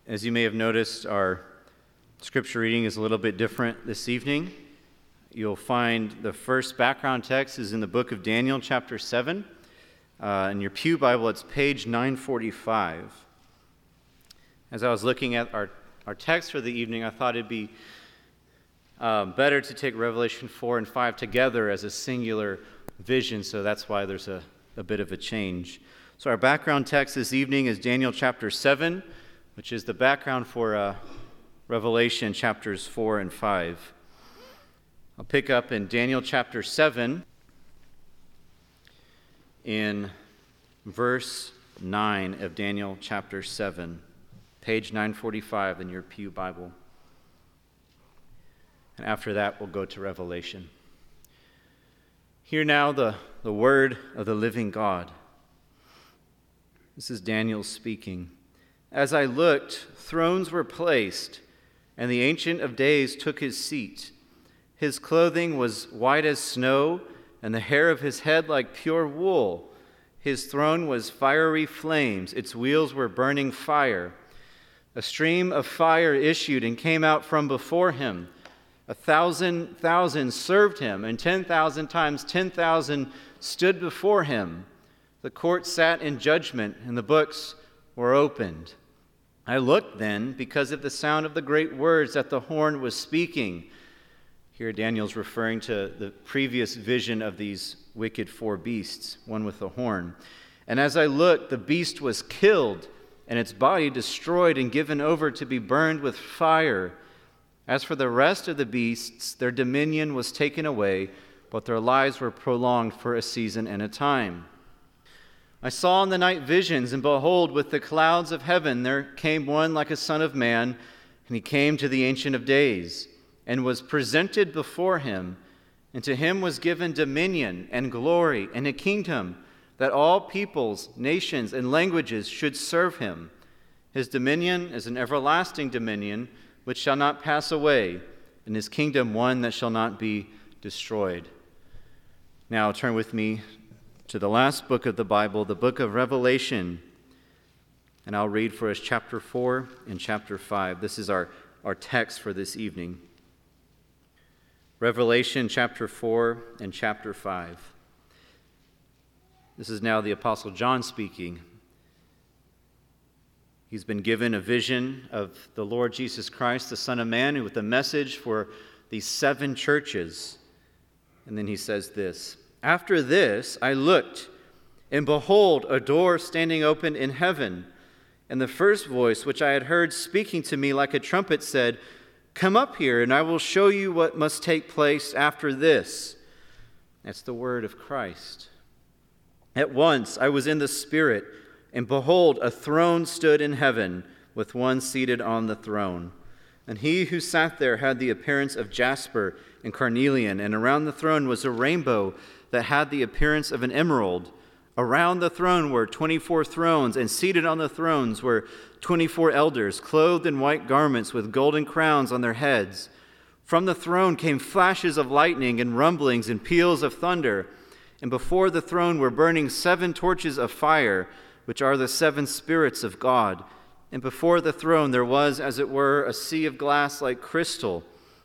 As you may have noticed, our scripture reading is a little bit different this evening. You'll find the first background text is in the book of Daniel, chapter 7. In your Pew Bible, it's page 945. As I was looking at our text for the evening, I thought it'd be better to take Revelation 4 and 5 together as a singular vision, so that's why there's a bit of a change. So our background text this evening is Daniel chapter 7, which is the background for Revelation chapters 4 and 5. I'll pick up in Daniel chapter 7 in verse 9 of Daniel chapter 7, page 945 in your Pew Bible. And after that, we'll go to Revelation. Hear now the word of the living God. This is Daniel speaking. As I looked, thrones were placed, and the Ancient of Days took his seat. His clothing was white as snow, and the hair of his head like pure wool. His throne was fiery flames. Its wheels were burning fire. A stream of fire issued and came out from before him. 1,000,000 served him, and 10,000 times 10,000 stood before him. The court sat in judgment, and the books were opened. I looked then because of the sound of the great words that the horn was speaking. Here Daniel's referring to the previous vision of these wicked four beasts, one with a horn. And as I looked, the beast was killed, and its body destroyed and given over to be burned with fire. As for the rest of the beasts, their dominion was taken away, but their lives were prolonged for a season and a time. I saw in the night visions, and behold, with the clouds of heaven there came one like a son of man, and he came to the Ancient of Days, and was presented before him, and to him was given dominion and glory and a kingdom, that all peoples, nations, and languages should serve him. His dominion is an everlasting dominion, which shall not pass away, and his kingdom one that shall not be destroyed. Now turn with me to the last book of the Bible, the book of Revelation, and I'll read for us chapter 4 and chapter 5. This is our text for this evening. Revelation chapter 4 and chapter 5. This is now the Apostle John speaking. He's been given a vision of the Lord Jesus Christ, the Son of Man, with a message for these 7 churches. And then he says this, After this I looked, and behold, a door standing open in heaven. And the first voice which I had heard speaking to me like a trumpet said, Come up here, and I will show you what must take place after this. That's the word of Christ. At once I was in the Spirit, and behold, a throne stood in heaven, with one seated on the throne. And he who sat there had the appearance of jasper and carnelian, and around the throne was a rainbow that had the appearance of an emerald. Around the throne were 24 thrones, and seated on the thrones were 24 elders, clothed in white garments with golden crowns on their heads. From the throne came flashes of lightning and rumblings and peals of thunder. And before the throne were burning 7 torches of fire, which are the 7 spirits of God. And before the throne there was, as it were, a sea of glass like crystal.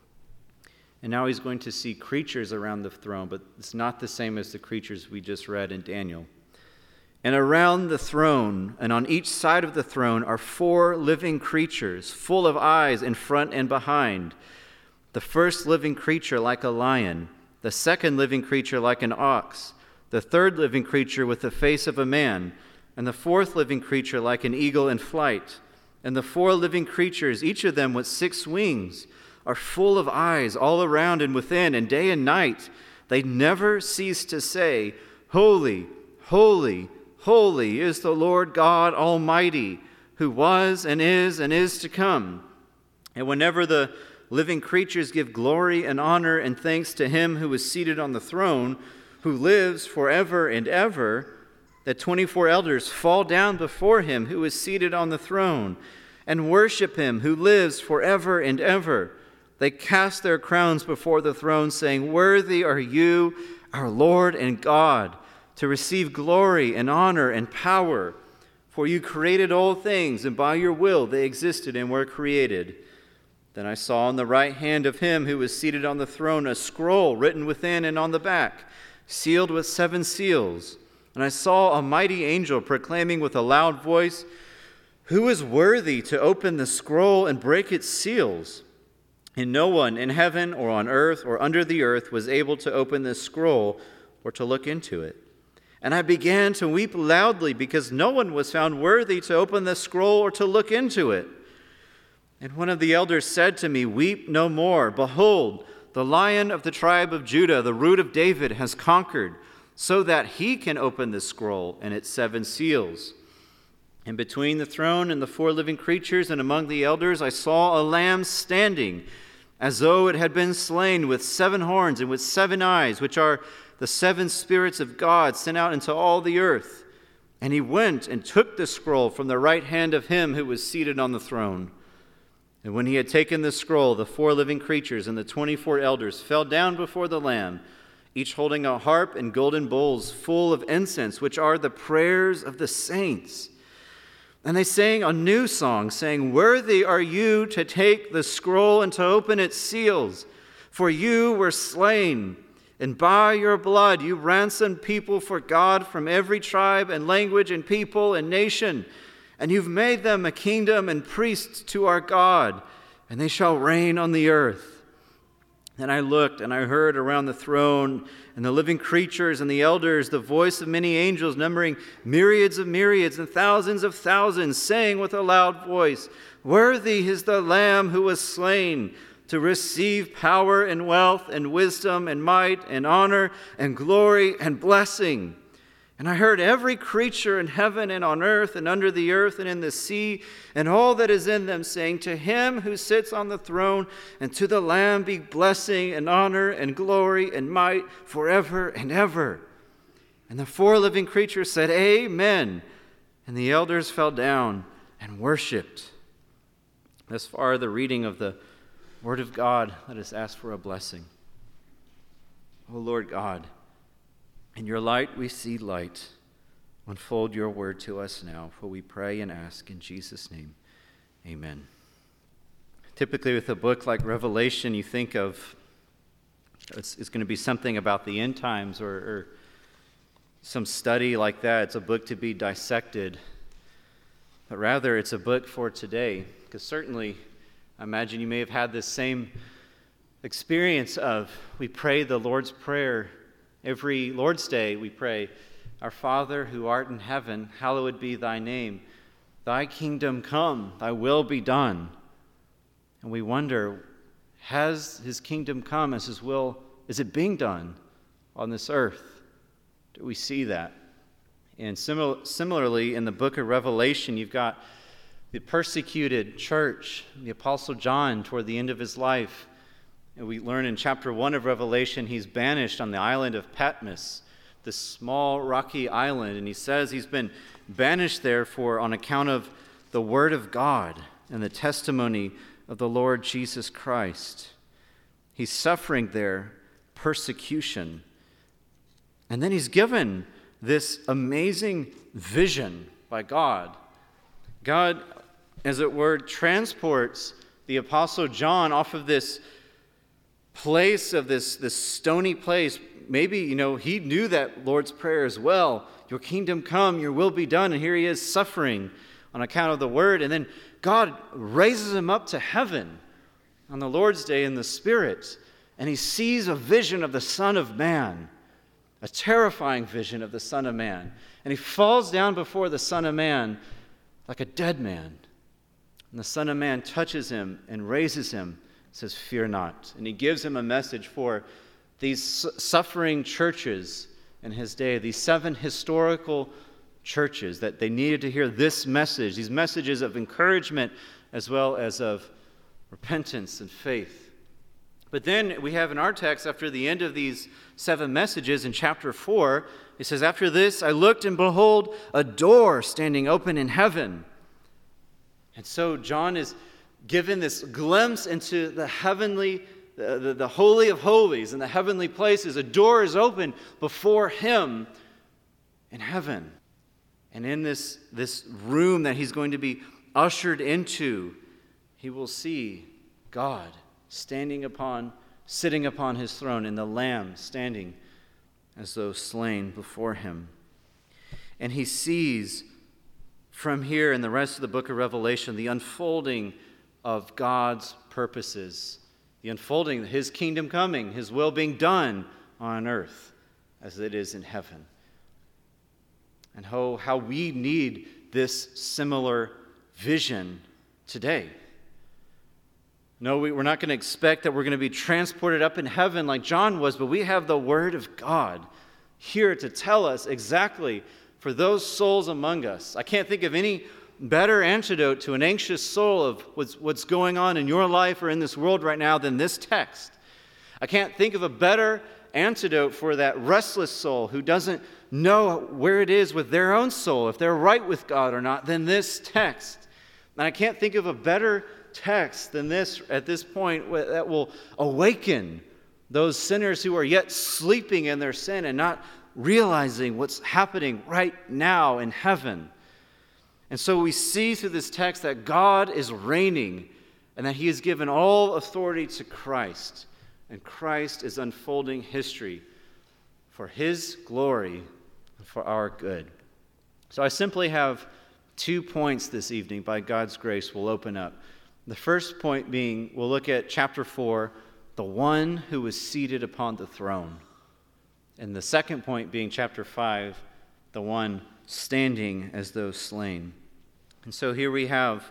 And now he's going to see creatures around the throne, but it's not the same as the creatures we just read in Daniel. And around the throne, and on each side of the throne, are 4 living creatures, full of eyes in front and behind. The first living creature like a lion, the second living creature like an ox, the third living creature with the face of a man, and the fourth living creature like an eagle in flight. And the 4 living creatures, each of them with 6 wings, are full of eyes all around and within, and day and night they never cease to say, Holy, holy, holy is the Lord God Almighty, who was and is to come. And whenever the living creatures give glory and honor and thanks to him who is seated on the throne, who lives forever and ever, the 24 elders fall down before him who is seated on the throne and worship him who lives forever and ever. They cast their crowns before the throne, saying, Worthy are you, our Lord and God, to receive glory and honor and power. For you created all things, and by your will they existed and were created. Then I saw on the right hand of him who was seated on the throne a scroll written within and on the back, sealed with 7 seals. And I saw a mighty angel proclaiming with a loud voice, "Who is worthy to open the scroll and break its seals?" And no one in heaven or on earth or under the earth was able to open this scroll or to look into it. And I began to weep loudly because no one was found worthy to open the scroll or to look into it. And one of the elders said to me, "Weep no more. Behold, the Lion of the tribe of Judah, the Root of David, has conquered, so that he can open the scroll and its 7 seals." And between the throne and the 4 living creatures and among the elders, I saw a lamb standing, as though it had been slain, with 7 horns and with 7 eyes, which are the 7 spirits of God sent out into all the earth. And he went and took the scroll from the right hand of him who was seated on the throne. And when he had taken the scroll, the 4 living creatures and the 24 elders fell down before the Lamb, each holding a harp and golden bowls full of incense, which are the prayers of the saints. And they sang a new song, saying, "Worthy are you to take the scroll and to open its seals, for you were slain, and by your blood you ransomed people for God from every tribe and language and people and nation. And you've made them a kingdom and priests to our God, and they shall reign on the earth." Then I looked, and I heard around the throne and the living creatures and the elders the voice of many angels, numbering myriads of myriads and thousands of thousands, saying with a loud voice, "Worthy is the Lamb who was slain to receive power and wealth and wisdom and might and honor and glory and blessing." And I heard every creature in heaven and on earth and under the earth and in the sea and all that is in them saying, "To him who sits on the throne and to the Lamb be blessing and honor and glory and might forever and ever." And the 4 living creatures said, "Amen." And the elders fell down and worshiped. Thus far, the reading of the Word of God. Let us ask for a blessing. O Lord God, in your light we see light. Unfold your word to us now, for we pray and ask in Jesus' name. Amen. Typically with a book like Revelation, you think of it's going to be something about the end times or some study like that. It's a book to be dissected. But rather, it's a book for today, because certainly I imagine you may have had this same experience of we pray the Lord's Prayer. Every Lord's Day we pray, "Our Father who art in heaven, hallowed be thy name. Thy kingdom come, thy will be done." And we wonder, has his kingdom come as his will? Is it being done on this earth? Do we see that? And similarly, in the book of Revelation, you've got the persecuted church, the Apostle John, toward the end of his life. And we learn in chapter 1 of Revelation, he's banished on the island of Patmos, this small rocky island. And he says he's been banished there on account of the word of God and the testimony of the Lord Jesus Christ. He's suffering there persecution. And then he's given this amazing vision by God. God, as it were, transports the Apostle John off of this place, of this stony place. Maybe, he knew that Lord's Prayer as well. Your kingdom come, your will be done. And here he is suffering on account of the word. And then God raises him up to heaven on the Lord's Day in the Spirit. And he sees a vision of the Son of Man, a terrifying vision of the Son of Man. And he falls down before the Son of Man like a dead man. And the Son of Man touches him and raises him, says, "Fear not." And he gives him a message for these suffering churches in his day, these 7 historical churches, that they needed to hear this message, these messages of encouragement as well as of repentance and faith. But then we have in our text, after the end of these 7 messages in chapter 4, it says, "After this I looked, and behold, a door standing open in heaven." And so John is given this glimpse into the heavenly, the Holy of Holies and the heavenly places. A door is open before him in heaven. And in this room that he's going to be ushered into, he will see God sitting upon his throne, and the Lamb standing as though slain before him. And he sees from here in the rest of the book of Revelation the unfolding of God's purposes, the unfolding, his kingdom coming, his will being done on earth as it is in heaven. And how we need this similar vision today. No, we're not going to expect that we're going to be transported up in heaven like John was, but we have the Word of God here to tell us exactly for those souls among us. I can't think of any better antidote to an anxious soul of what's going on in your life or in this world right now than this text. I can't think of a better antidote for that restless soul who doesn't know where it is with their own soul, if they're right with God or not, than this text. And I can't think of a better text than this at this point that will awaken those sinners who are yet sleeping in their sin and not realizing what's happening right now in heaven. And so we see through this text that God is reigning and that he has given all authority to Christ. And Christ is unfolding history for his glory and for our good. So I simply have 2 points this evening by God's grace we'll open up. The first point being, we'll look at chapter 4, the one who was seated upon the throne. And the second point being chapter 5, the one standing as though slain. And so here we have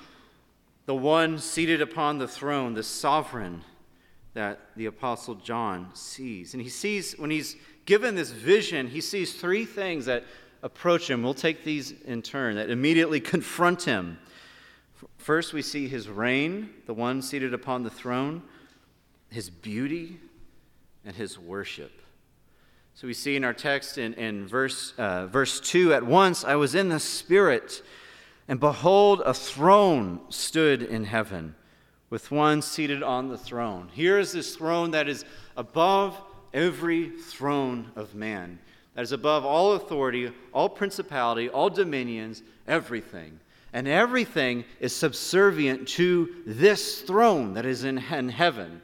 the one seated upon the throne, the sovereign that the Apostle John sees. And he sees, when he's given this vision, he sees 3 things that approach him. We'll take these in turn, that immediately confront him. First, we see his reign, the one seated upon the throne, his beauty, and his worship. So we see in our text in verse 2, at once I was in the Spirit, and behold, a throne stood in heaven, with one seated on the throne. Here is this throne that is above every throne of man, that is above all authority, all principality, all dominions, everything. And everything is subservient to this throne that is in heaven.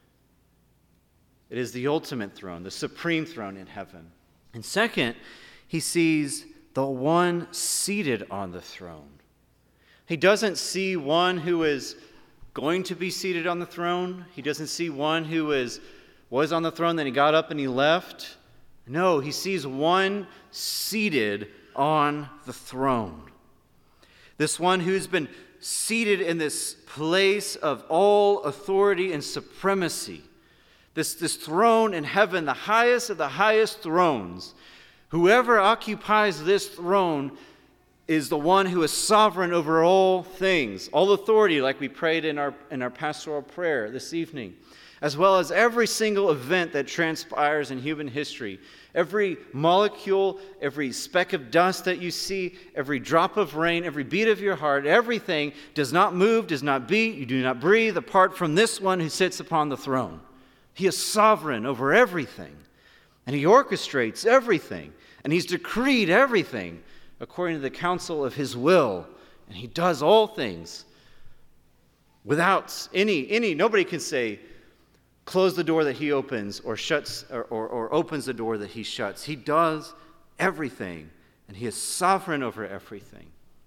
It is the ultimate throne, the supreme throne in heaven. And second, he sees the one seated on the throne. He doesn't see one who is going to be seated on the throne. He doesn't see one who was on the throne, then he got up and he left. No, he sees one seated on the throne. This one who's been seated in this place of all authority and supremacy. This throne in heaven, the highest of the highest thrones. Whoever occupies this throne is the one who is sovereign over all things, all authority, like we prayed in our pastoral prayer this evening, as well as every single event that transpires in human history. Every molecule, every speck of dust that you see, every drop of rain, every beat of your heart, everything does not move, does not beat, you do not breathe apart from this one who sits upon the throne. He is sovereign over everything, and he orchestrates everything, and he's decreed everything according to the counsel of his will, and he does all things without nobody can say, close the door that he opens or shuts or opens the door that he shuts. He does everything, and he is sovereign over everything.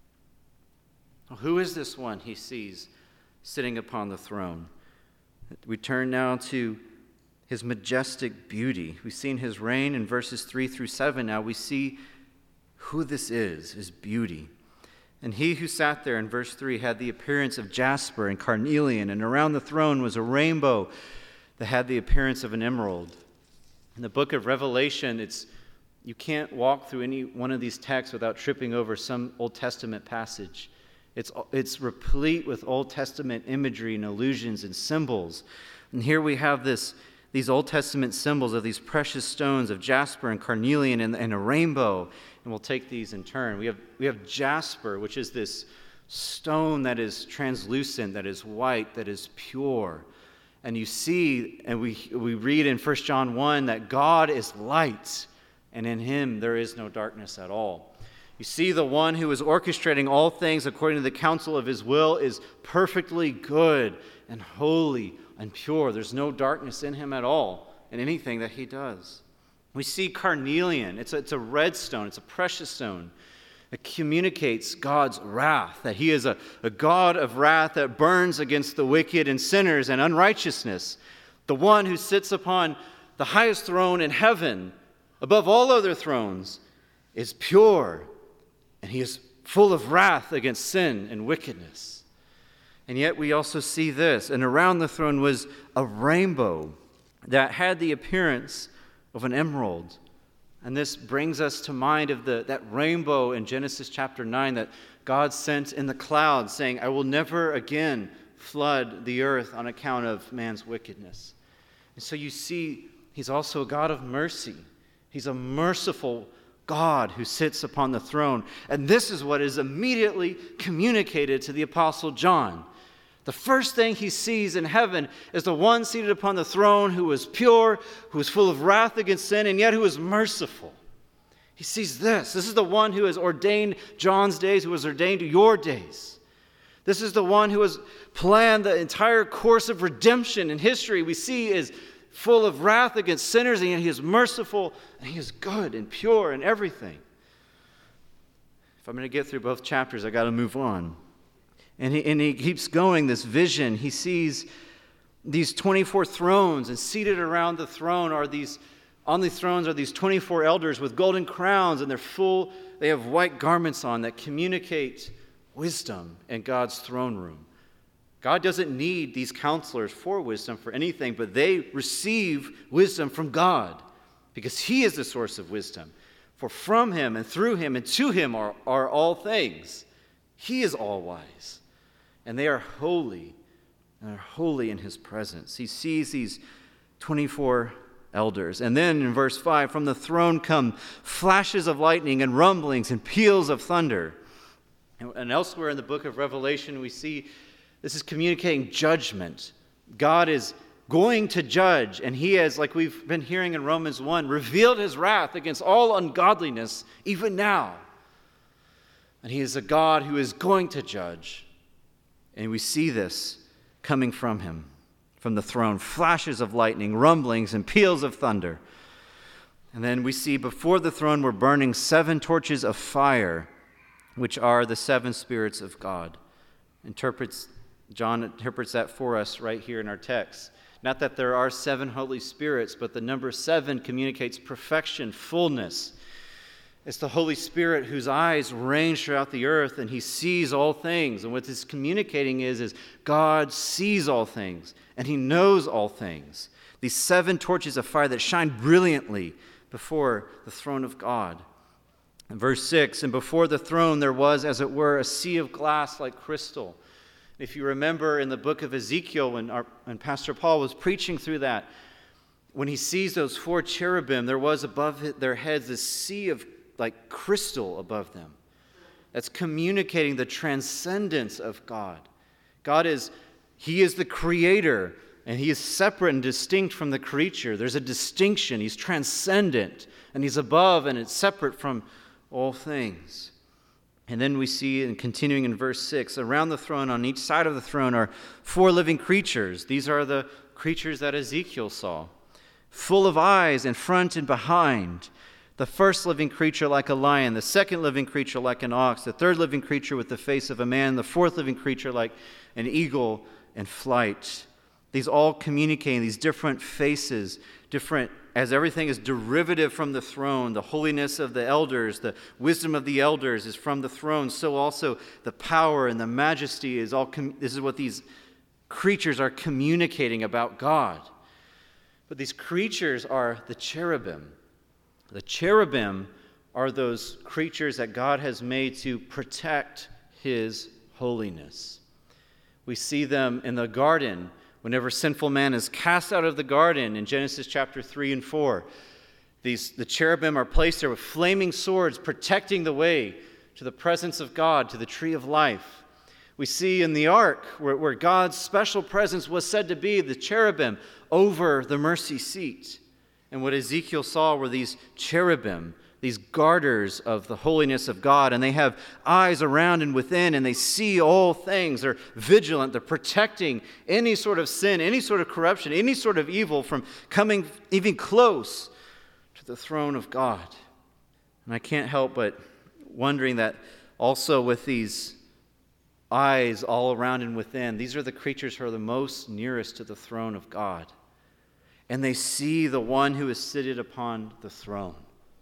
Well, who is this one he sees sitting upon the throne? We turn now to his majestic beauty. We've seen his reign in verses 3 through 7. Now we see who this is, his beauty. And he who sat there in verse 3 had the appearance of jasper and carnelian, and around the throne was a rainbow that had the appearance of an emerald. In the book of Revelation, you can't walk through any one of these texts without tripping over some Old Testament passage. It's replete with Old Testament imagery and allusions and symbols. And here we have these Old Testament symbols of these precious stones of jasper and carnelian and a rainbow. And we'll take these in turn. We have jasper, which is this stone that is translucent, that is white, that is pure. And you see, and we read in 1 John 1 that God is light, and in him there is no darkness at all. You see, the one who is orchestrating all things according to the counsel of his will is perfectly good and holy and pure. There's no darkness in him at all in anything that he does. We see carnelian. It's a red stone. It's a precious stone. It communicates God's wrath, that he is a God of wrath that burns against the wicked and sinners and unrighteousness. The one who sits upon the highest throne in heaven, above all other thrones, is pure, and he is full of wrath against sin and wickedness. And yet we also see this, and around the throne was a rainbow that had the appearance of an emerald. And this brings us to mind of that rainbow in Genesis chapter 9 that God sent in the clouds, saying, I will never again flood the earth on account of man's wickedness. And so you see, he's also a God of mercy. He's a merciful God who sits upon the throne. And this is what is immediately communicated to the Apostle John. The first thing he sees in heaven is the one seated upon the throne who is pure, who is full of wrath against sin, and yet who is merciful. He sees this. This is the one who has ordained John's days, who has ordained your days. This is the one who has planned the entire course of redemption in history. We see is full of wrath against sinners, and yet he is merciful, and he is good and pure and everything. If I'm going to get through both chapters, I got to move on. And he keeps going, this vision. He sees these 24 thrones, and seated around the throne on the thrones are these 24 elders with golden crowns, and they have white garments on that communicate wisdom in God's throne room. God doesn't need these counselors for wisdom for anything, but they receive wisdom from God because he is the source of wisdom. For from him and through him and to him are all things. He is all wise. And they are holy, and are holy in his presence. He sees these 24 elders. And then in verse 5, from the throne come flashes of lightning and rumblings and peals of thunder. And elsewhere in the book of Revelation, we see this is communicating judgment. God is going to judge, and he has, like we've been hearing in Romans 1, revealed his wrath against all ungodliness, even now. And he is a God who is going to judge. And we see this coming from him, from the throne, flashes of lightning, rumblings, and peals of thunder. And then we see before the throne were burning 7 torches of fire, which are the 7 spirits of God. John interprets that for us right here in our text. Not that there are 7 Holy Spirits, but the number 7 communicates perfection, fullness. It's the Holy Spirit whose eyes range throughout the earth, and he sees all things. And what this is communicating is God sees all things, and he knows all things. These 7 torches of fire that shine brilliantly before the throne of God. In verse 6, and before the throne there was, as it were, a sea of glass like crystal. If you remember in the book of Ezekiel, when Pastor Paul was preaching through that, when he sees those 4 cherubim, there was above their heads this sea of like crystal above them. That's communicating the transcendence of God. He is the creator, and he is separate and distinct from the creature. There's a distinction. He's transcendent, and he's above, and it's separate from all things. And then we see, and continuing in verse 6, around the throne, on each side of the throne, are 4 living creatures. These are the creatures that Ezekiel saw, full of eyes in front and behind. The first living creature like a lion, the second living creature like an ox, the third living creature with the face of a man, the fourth living creature like an eagle in flight. These all communicating, these different faces, different, as everything is derivative from the throne. The holiness of the elders, the wisdom of the elders is from the throne. So also the power and the majesty is all, this is what these creatures are communicating about God. But these creatures are the cherubim. The cherubim are those creatures that God has made to protect his holiness. We see them in the garden whenever sinful man is cast out of the garden in Genesis chapter 3 and 4. The cherubim are placed there with flaming swords protecting the way to the presence of God, to the tree of life. We see in the ark where God's special presence was said to be, the cherubim over the mercy seat. And what Ezekiel saw were these cherubim these garters of the holiness of God, and they have eyes around and within, and they see all things. They're vigilant. They're protecting any sort of sin, any sort of corruption, any sort of evil from coming even close to the throne of God. And I can't help but wondering that also with these eyes all around and within, these are the creatures who are the most nearest to the throne of God. And they see the one who is seated upon the throne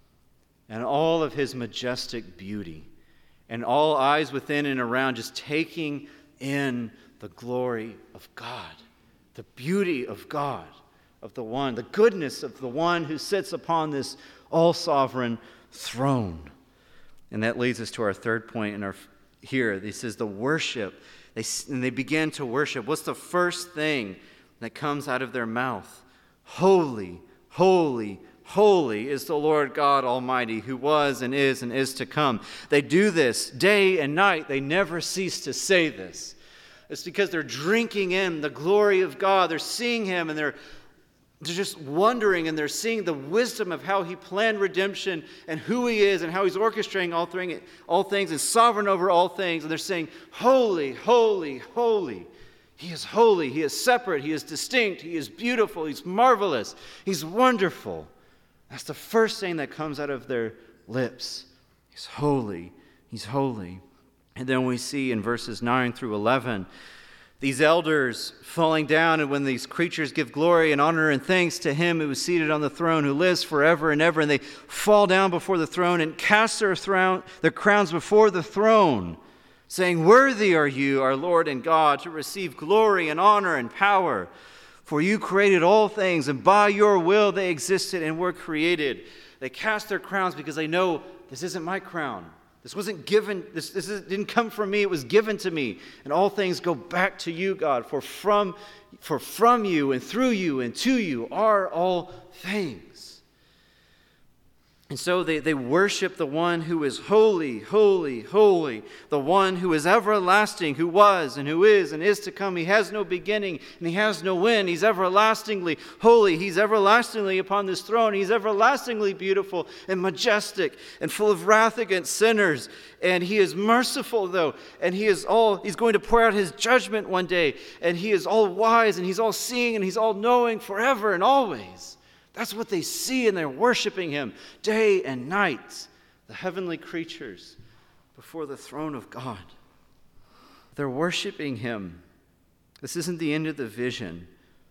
and all of his majestic beauty, and all eyes within and around just taking in the glory of God, the beauty of God, of the one, the goodness of the one who sits upon this all-sovereign throne. And that leads us to our third point in our here. This is the worship. They begin to worship. What's the first thing that comes out of their mouth? Holy, holy, holy is the Lord God Almighty, who was and is to come. They do this day and night. They never cease to say this. It's because they're drinking in the glory of God. They're seeing him, and they're just wondering, and they're seeing the wisdom of how he planned redemption and who he is and how he's orchestrating all things and sovereign over all things. And they're saying, holy, holy, holy. He is holy. He is separate. He is distinct. He is beautiful. He's marvelous. He's wonderful. That's the first thing that comes out of their lips. He's holy. He's holy. And then we see in verses 9 through 11, these elders falling down, and when these creatures give glory and honor and thanks to him who is seated on the throne, who lives forever and ever, and they fall down before the throne and cast their crowns before the throne, saying, worthy are you, our Lord and God, to receive glory and honor and power. For you created all things, and by your will they existed and were created. They cast their crowns because they know, this isn't my crown. This wasn't given, this didn't come from me, it was given to me. And all things go back to you, God, for from you and through you and to you are all things. And so they worship the one who is holy, holy, holy, the one who is everlasting, who was and who is to come. He has no beginning and he has no end. He's everlastingly holy. He's everlastingly upon this throne. He's everlastingly beautiful and majestic and full of wrath against sinners. And he is merciful, though, and he's going to pour out his judgment one day. And he is all wise and he's all seeing and he's all knowing forever and always. That's what they see, and they're worshiping him day and night, the heavenly creatures before the throne of God. They're worshiping him. This isn't the end of the vision.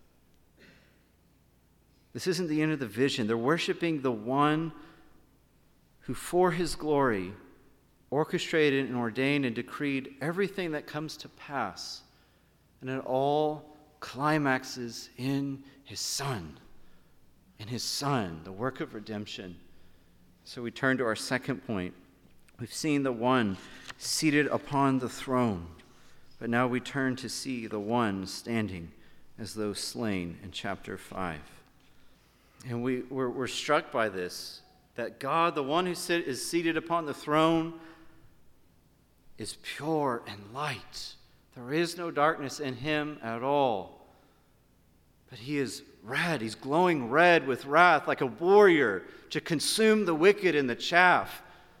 This isn't the end of the vision. They're worshiping the one who, for his glory, orchestrated and ordained and decreed everything that comes to pass, and it all climaxes in his Son. In his Son, the work of redemption. So we turn to our second point. We've seen the one seated upon the throne, but now we turn to see the one standing as though slain in chapter 5. And we're struck by this, that God, the one who is seated upon the throne, is pure and light. There is no darkness in him at all. But he is red. He's glowing red with wrath, like a warrior to consume the wicked and the chaff.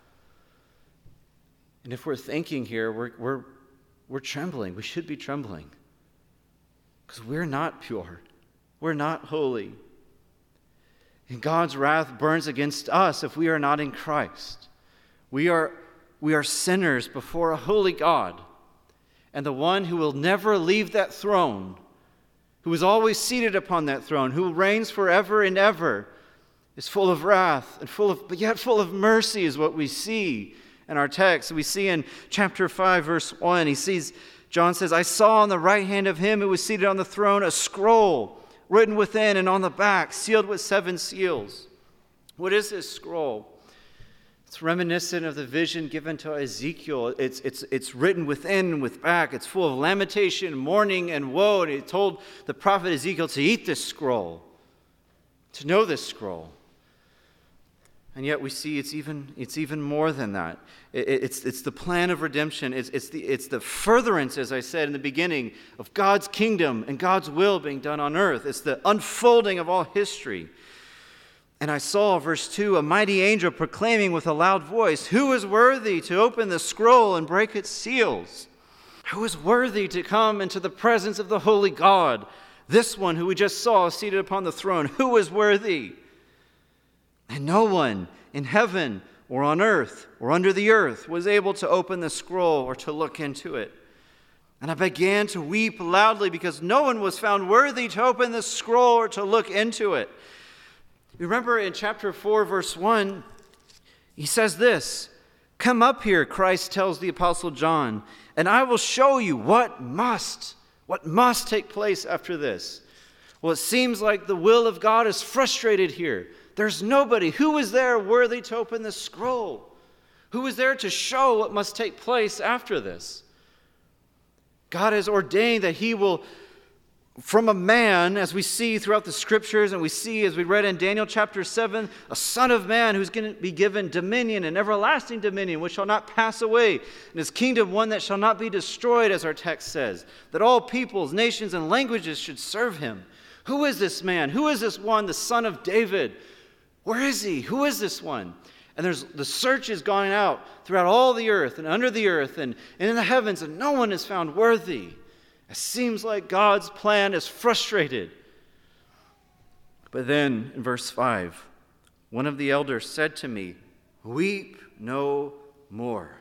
And if we're thinking here, we're trembling. We should be trembling. Because we're not pure. We're not holy. And God's wrath burns against us if we are not in Christ. We are sinners before a holy God. And the one who will never leave that throne, who is always seated upon that throne, who reigns forever and ever, is full of wrath and but yet full of mercy is what we see in our text. We see in chapter 5, verse 1, John says, I saw on the right hand of him who was seated on the throne a scroll written within and on the back, sealed with 7 seals. What is this scroll? It's reminiscent of the vision given to Ezekiel. It's written within and with back. It's full of lamentation, mourning, and woe. And he told the prophet Ezekiel to eat this scroll, to know this scroll. And yet we see it's even more than that. It's the plan of redemption. It's the furtherance, as I said in the beginning, of God's kingdom and God's will being done on earth. It's the unfolding of all history. And I saw, verse 2, a mighty angel proclaiming with a loud voice, "Who is worthy to open the scroll and break its seals? Who is worthy to come into the presence of the holy God? This one who we just saw seated upon the throne, who is worthy?" And no one in heaven or on earth or under the earth was able to open the scroll or to look into it. And I began to weep loudly because no one was found worthy to open the scroll or to look into it. Remember in chapter 4, verse 1, he says this, "Come up here," Christ tells the Apostle John, "and I will show you what must take place after this." Well, it seems like the will of God is frustrated here. There's nobody. Who is there worthy to open the scroll? Who is there to show what must take place after this? God has ordained that he will, from a man, as we see throughout the scriptures, and we see as we read in Daniel chapter 7, a son of man who's going to be given dominion and everlasting dominion, which shall not pass away, and his kingdom one that shall not be destroyed, as our text says, that all peoples, nations, and languages should serve him. Who is this man? Who is this one, the son of David? Where is he? Who is this one? And the search is going out throughout all the earth and under the earth and in the heavens, and no one is found worthy. It seems like God's plan is frustrated. But then, in verse 5, one of the elders said to me, "Weep no more.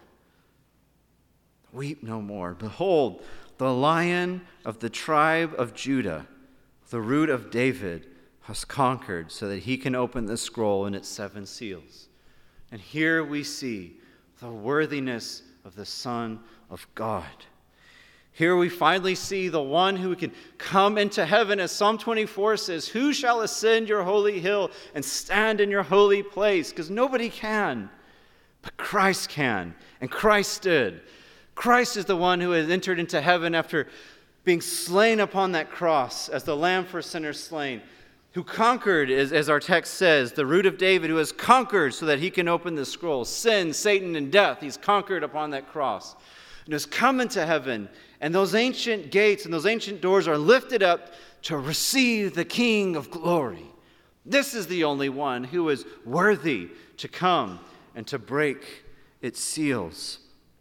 Weep no more. Behold, the Lion of the tribe of Judah, the root of David, has conquered so that he can open the scroll and its 7 seals." And here we see the worthiness of the Son of God. Here we finally see the one who can come into heaven, as Psalm 24 says, "Who shall ascend your holy hill and stand in your holy place?" Because nobody can, but Christ can, and Christ did. Christ is the one who has entered into heaven after being slain upon that cross as the lamb for sinners slain, who conquered, as our text says, the root of David, who has conquered so that he can open the scroll. Sin, Satan, and death, he's conquered upon that cross. And has come into heaven, and those ancient gates and those ancient doors are lifted up to receive the King of glory. This is the only one who is worthy to come and to break its seals.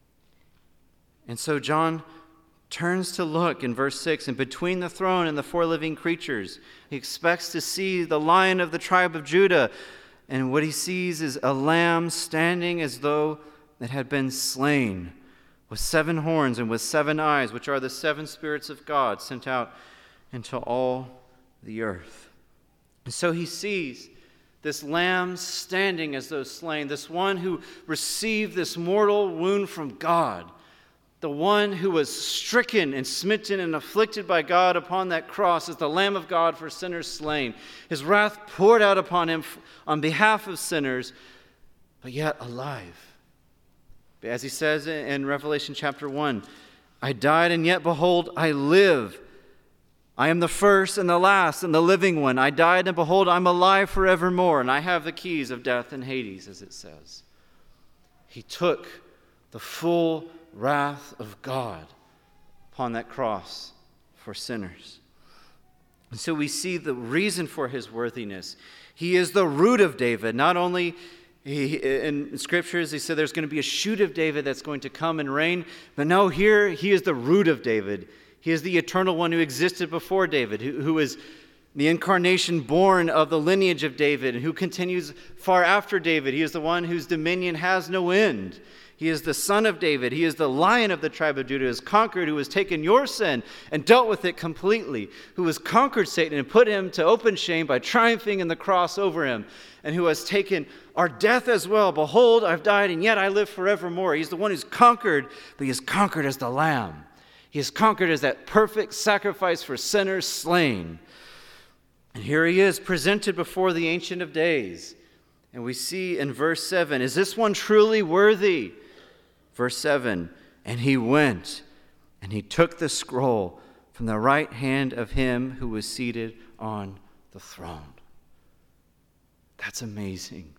And so John turns to look in verse 6, and between the throne and the 4 living creatures, he expects to see the Lion of the tribe of Judah. And what he sees is a lamb standing as though it had been slain, with 7 horns and with 7 eyes, which are the 7 spirits of God sent out into all the earth. And so he sees this lamb standing as though slain, this one who received this mortal wound from God, the one who was stricken and smitten and afflicted by God upon that cross as the Lamb of God for sinners slain. His wrath poured out upon him on behalf of sinners, but yet alive. As he says in Revelation chapter 1, "I died, and yet behold, I live. I am the first and the last and the living one. I died, and behold, I'm alive forevermore, and I have the keys of death and Hades," as it says. He took the full wrath of God upon that cross for sinners. And so we see the reason for his worthiness. He is the root of David. Not only in scriptures, he said there's going to be a shoot of David that's going to come and reign, but no, here he is the root of David. He is the eternal one who existed before David, who is the incarnation born of the lineage of David, and who continues far after David. He is the one whose dominion has no end. He is the Son of David. He is the Lion of the tribe of Judah, who has conquered, who has taken your sin and dealt with it completely, who has conquered Satan and put him to open shame by triumphing in the cross over him, and who has taken our death as well. Behold, I've died, and yet I live forevermore. He's the one who's conquered, but he is conquered as the Lamb. He is conquered as that perfect sacrifice for sinners slain. And here he is presented before the Ancient of Days. And we see in verse 7, is this one truly worthy? Verse 7, and he went, and he took the scroll from the right hand of him who was seated on the throne. That's amazing.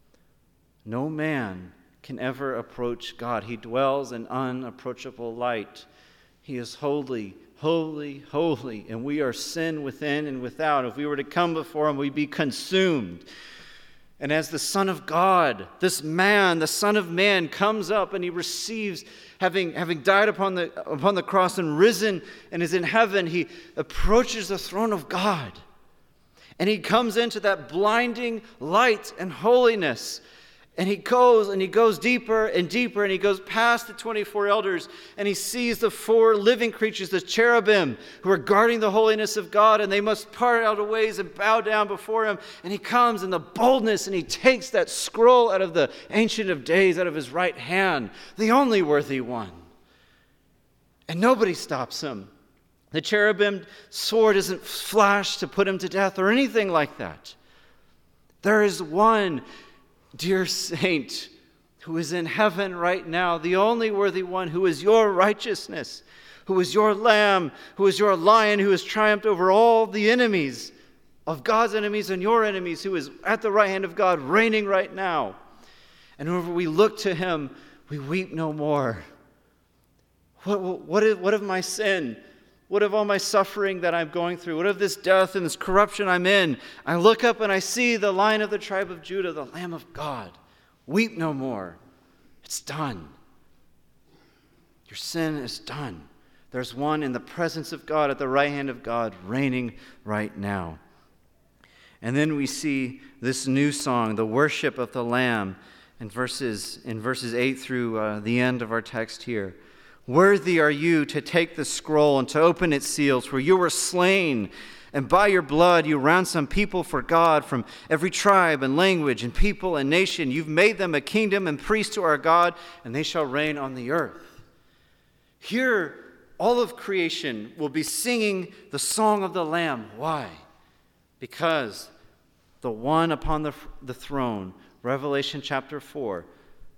No man can ever approach God. He dwells in unapproachable light. He is holy, holy, holy, and we are sin within and without. If we were to come before him, we'd be consumed. And as the Son of God, this man, the Son of Man, comes up and he receives, having died upon the cross and risen and is in heaven, he approaches the throne of God. And he comes into that blinding light and holiness. And he goes deeper and deeper, and he goes past the 24 elders, and he sees the 4 living creatures, the cherubim, who are guarding the holiness of God, and they must part out of ways and bow down before him. And he comes in the boldness, and he takes that scroll out of the Ancient of Days, out of his right hand, the only worthy one. And nobody stops him. The cherubim sword isn't flashed to put him to death or anything like that. There is one dear saint who is in heaven right now, the only worthy one, who is your righteousness, who is your lamb, who is your lion, who has triumphed over all the enemies of God's enemies and your enemies, who is at the right hand of God, reigning right now. And whenever we look to him, we weep no more. What of my sin? What of all my suffering that I'm going through? What of this death and this corruption I'm in? I look up and I see the Lion of the tribe of Judah, the Lamb of God. Weep no more. It's done. Your sin is done. There's one in the presence of God, at the right hand of God, reigning right now. And then we see this new song, the worship of the Lamb, in verses 8 through the end of our text here. Worthy are you to take the scroll and to open its seals, for you were slain, and by your blood you ransomed people for God from every tribe and language and people and nation. You've made them a kingdom and priests to our God, and they shall reign on the earth. Here, all of creation will be singing the song of the Lamb. Why? Because the one upon the throne, Revelation chapter 4,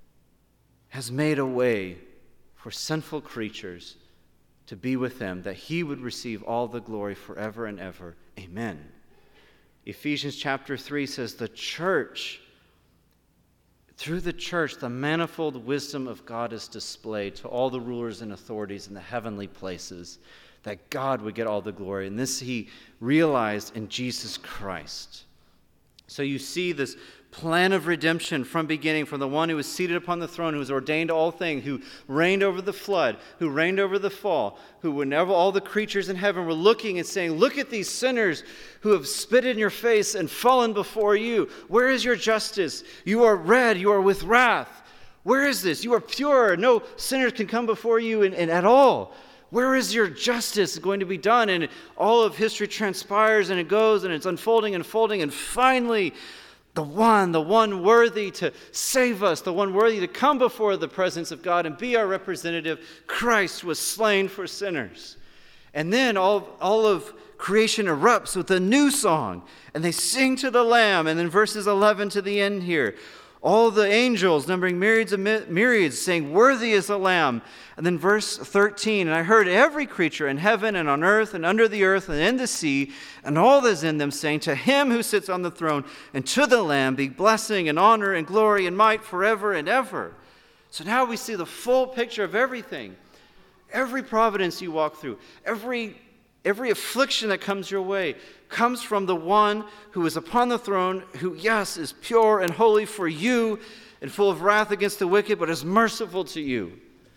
has made a way for sinful creatures to be with him, that he would receive all the glory forever and ever. Amen. Ephesians chapter 3 says the church, through the church, the manifold wisdom of God is displayed to all the rulers and authorities in the heavenly places, that God would get all the glory. And this he realized in Jesus Christ. So you see this plan of redemption from beginning, from the one who was seated upon the throne, who has ordained all things, who reigned over the flood, who reigned over the fall, who whenever all the creatures in heaven were looking and saying, look at these sinners who have spit in your face and fallen before you. Where is your justice? You are red, you are with wrath. Where is this? You are pure. No sinners can come before you and at all. Where is your justice going to be done? And all of history transpires, and it goes, and it's unfolding and folding, and finally the one worthy to save us, the one worthy to come before the presence of God and be our representative, Christ was slain for sinners. And then all of creation erupts with a new song, and they sing to the Lamb. And then verses 11 to the end here, all the angels, numbering myriads and myriads, saying, worthy is the Lamb. And then verse 13, and I heard every creature in heaven and on earth and under the earth and in the sea, and all that is in them, saying, to him who sits on the throne and to the Lamb be blessing and honor and glory and might forever and ever. So now we see the full picture of everything. Every providence you walk through, every affliction that comes your way comes from the one who is upon the throne, who, yes, is pure and holy for you and full of wrath against the wicked, but is merciful to you.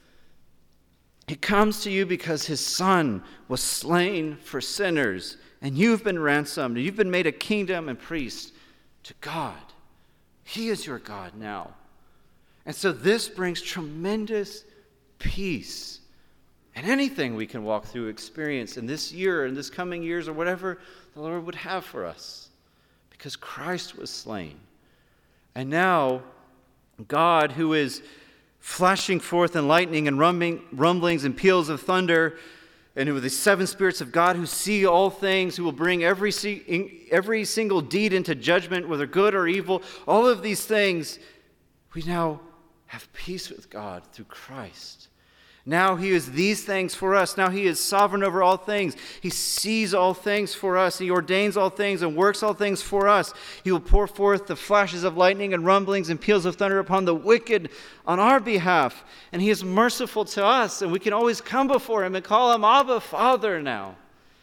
He comes to you because his Son was slain for sinners, and you've been ransomed, and you've been made a kingdom and priest to God. He is your God now. And so this brings tremendous peace. And anything we can walk through, experience in this year, in this coming years, or whatever the Lord would have for us. Because Christ was slain. And now, God, who is flashing forth in lightning and rumblings and peals of thunder, and who are the 7 spirits of God who see all things, who will bring every single deed into judgment, whether good or evil, all of these things, we now have peace with God through Christ. Now he is these things for us. Now he is sovereign over all things. He sees all things for us. He ordains all things and works all things for us. He will pour forth the flashes of lightning and rumblings and peals of thunder upon the wicked on our behalf. And he is merciful to us, and we can always come before him and call him Abba, Father now.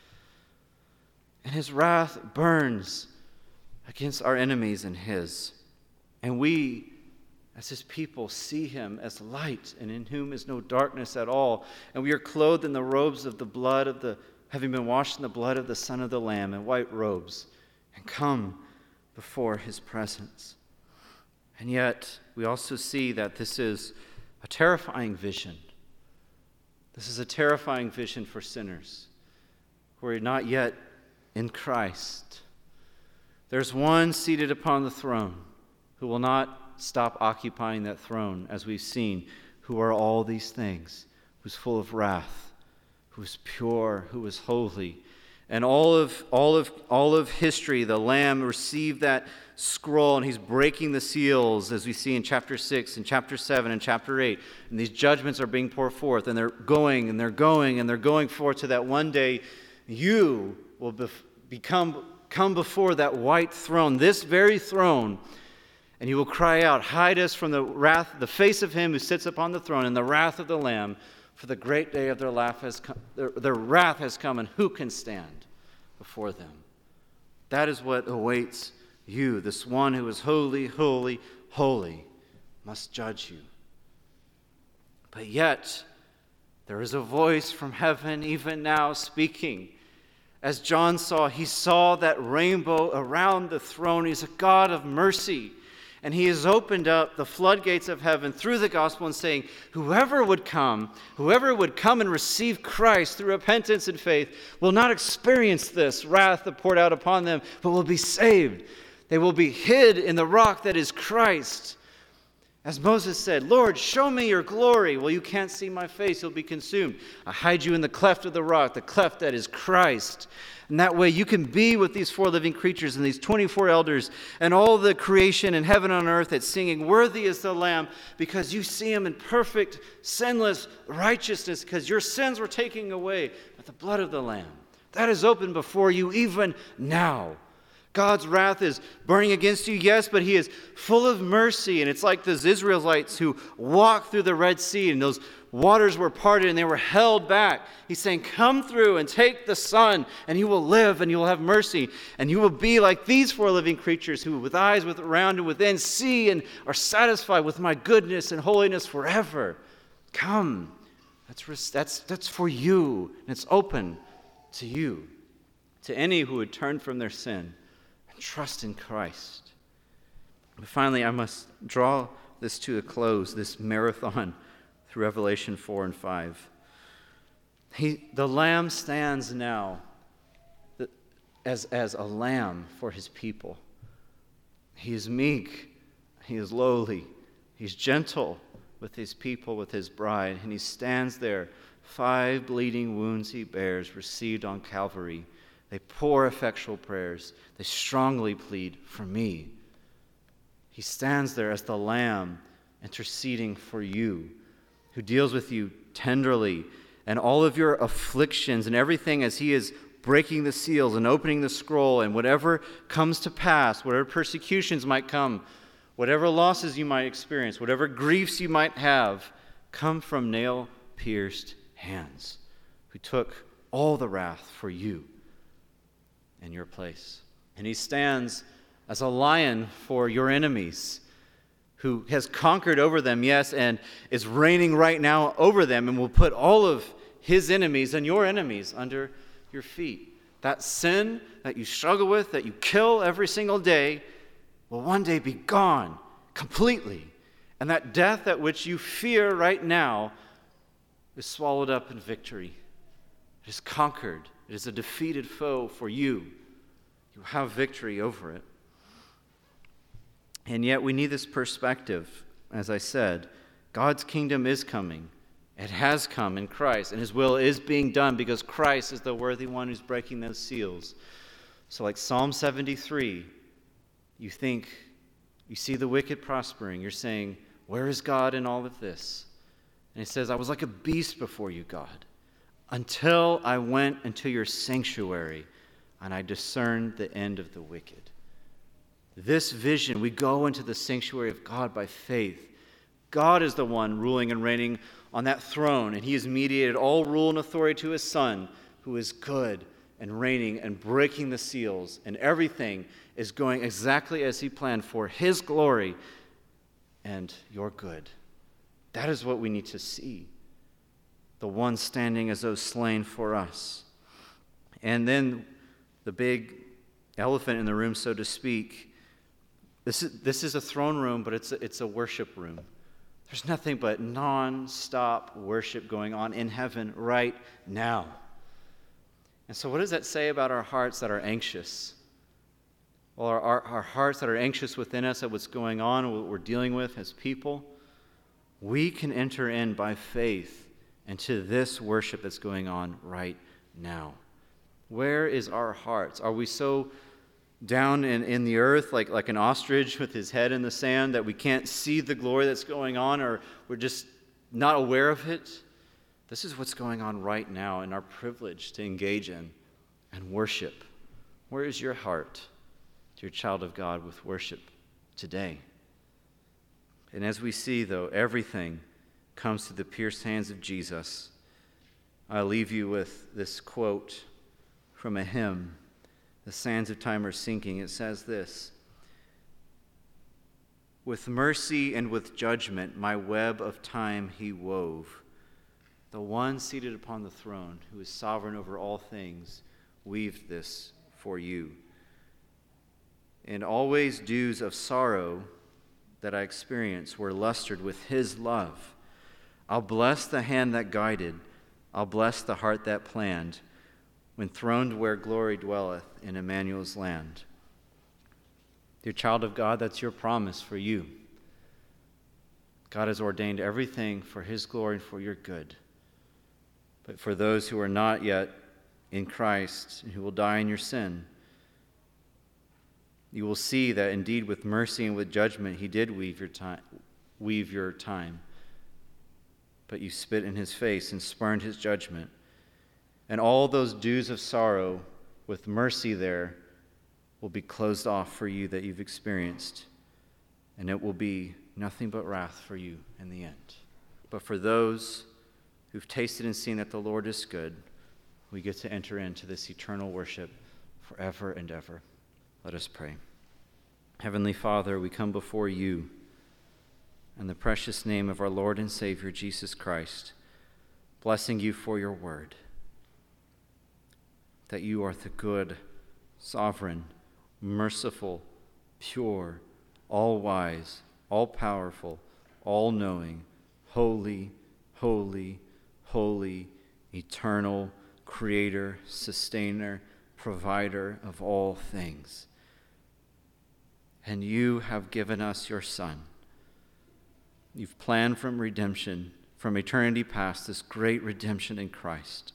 And his wrath burns against our enemies and his. And we, as his people, see him as light, and in whom is no darkness at all. And we are clothed in the robes of the blood of the, having been washed in the blood of the Son of the Lamb, in white robes, and come before his presence. And yet, we also see that this is a terrifying vision. This is a terrifying vision for sinners who are not yet in Christ. There's one seated upon the throne who will not stop occupying that throne, as we've seen, who are all these things, who's full of wrath, who is pure, who is holy. And all of history, the Lamb received that scroll, and he's breaking the seals, as we see in chapter 6 and chapter 7 and chapter 8. And these judgments are being poured forth, and they're going and they're going and they're going forth to that one day you will come before that white throne, this very throne, and you will cry out, hide us from the wrath, the face of him who sits upon the throne, and the wrath of the Lamb, for the great day of their wrath has come, and who can stand before them? That is what awaits you. This one who is holy, holy, holy must judge you. But yet, there is a voice from heaven even now speaking. As John saw, he saw that rainbow around the throne. He's a God of mercy. And he has opened up the floodgates of heaven through the gospel and saying, whoever would come and receive Christ through repentance and faith will not experience this wrath that poured out upon them, but will be saved. They will be hid in the rock that is Christ. As Moses said, Lord, show me your glory. Well, you can't see my face, you'll be consumed. I hide you in the cleft of the rock, the cleft that is Christ. And that way you can be with these four living creatures and these 24 elders and all the creation in heaven and on earth that's singing, worthy is the Lamb, because you see him in perfect, sinless righteousness, because your sins were taken away with the blood of the Lamb. That is open before you even now. God's wrath is burning against you, yes, but he is full of mercy. And it's like those Israelites who walked through the Red Sea and those waters were parted and they were held back. He's saying, come through and take the Son, and you will live and you will have mercy. And you will be like these four living creatures who with eyes around and within see and are satisfied with my goodness and holiness forever. Come. That's for you. And it's open to you, to any who would turn from their sin. Trust in Christ. But finally, I must draw this to a close, this marathon through Revelation 4 and 5. The Lamb stands now as a lamb for his people. He is meek, he is lowly, he's gentle with his people, with his bride, and he stands there. 5 bleeding wounds he bears, received on Calvary. They pour effectual prayers. They strongly plead for me. He stands there as the Lamb interceding for you, who deals with you tenderly, and all of your afflictions and everything as he is breaking the seals and opening the scroll, and whatever comes to pass, whatever persecutions might come, whatever losses you might experience, whatever griefs you might have, come from nail-pierced hands, who took all the wrath for you in your place. And he stands as a lion for your enemies, who has conquered over them, yes, and is reigning right now over them, and will put all of his enemies and your enemies under your feet. That sin that you struggle with, that you kill every single day, will one day be gone completely. And that death at which you fear right now is swallowed up in victory. It is conquered. It is a defeated foe for you. You have victory over it. And yet we need this perspective. As I said, God's kingdom is coming. It has come in Christ, and his will is being done because Christ is the worthy one who's breaking those seals. So like Psalm 73, you see the wicked prospering. You're saying, where is God in all of this? And he says, I was like a beast before you, God, until I went into your sanctuary and I discerned the end of the wicked. This vision, we go into the sanctuary of God by faith. God is the one ruling and reigning on that throne, and he has mediated all rule and authority to his Son, who is good and reigning and breaking the seals, and everything is going exactly as he planned for his glory and your good. That is what we need to see. The one standing as though slain for us. And then the big elephant in the room, so to speak, this is a throne room, but it's a worship room. There's nothing but non-stop worship going on in heaven right now. And so what does that say about our hearts that are anxious? Well, our hearts that are anxious within us at what's going on and what we're dealing with as people, we can enter in by faith into this worship that's going on right now. Where is our hearts? Are we so down in the earth like an ostrich with his head in the sand that we can't see the glory that's going on, or we're just not aware of it? This is what's going on right now and our privilege to engage in and worship. Where is your heart, dear child of God, with worship today? And as we see, though, everything comes to the pierced hands of Jesus, I'll leave you with this quote from a hymn, "The Sands of Time Are Sinking." It says this: "With mercy and with judgment my web of time he wove. The one seated upon the throne, who is sovereign over all things, weaved this for you. And always dews of sorrow that I experienced were lustered with his love. I'll bless the hand that guided, I'll bless the heart that planned, when throned where glory dwelleth in Emmanuel's land." Dear child of God, that's your promise for you. God has ordained everything for his glory and for your good. But for those who are not yet in Christ and who will die in your sin, you will see that indeed with mercy and with judgment he did weave your time. But you spit in his face and spurned his judgment. And all those dews of sorrow with mercy there will be closed off for you that you've experienced. And it will be nothing but wrath for you in the end. But for those who've tasted and seen that the Lord is good, we get to enter into this eternal worship forever and ever. Let us pray. Heavenly Father, we come before you in the precious name of our Lord and Savior, Jesus Christ, blessing you for your word, that you are the good, sovereign, merciful, pure, all-wise, all-powerful, all-knowing, holy, holy, holy, eternal, creator, sustainer, provider of all things. And you have given us your Son. You've planned from redemption, from eternity past, this great redemption in Christ.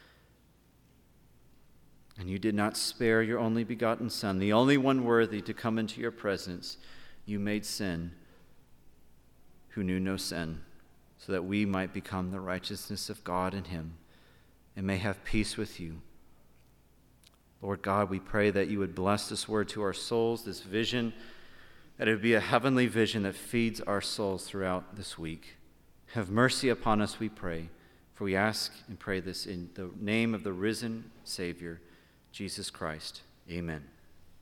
And you did not spare your only begotten Son, the only one worthy to come into your presence. You made sin, who knew no sin, so that we might become the righteousness of God in him and may have peace with you. Lord God, we pray that you would bless this word to our souls, this vision, that it would be a heavenly vision that feeds our souls throughout this week. Have mercy upon us, we pray, for we ask and pray this in the name of the risen Savior, Jesus Christ. Amen.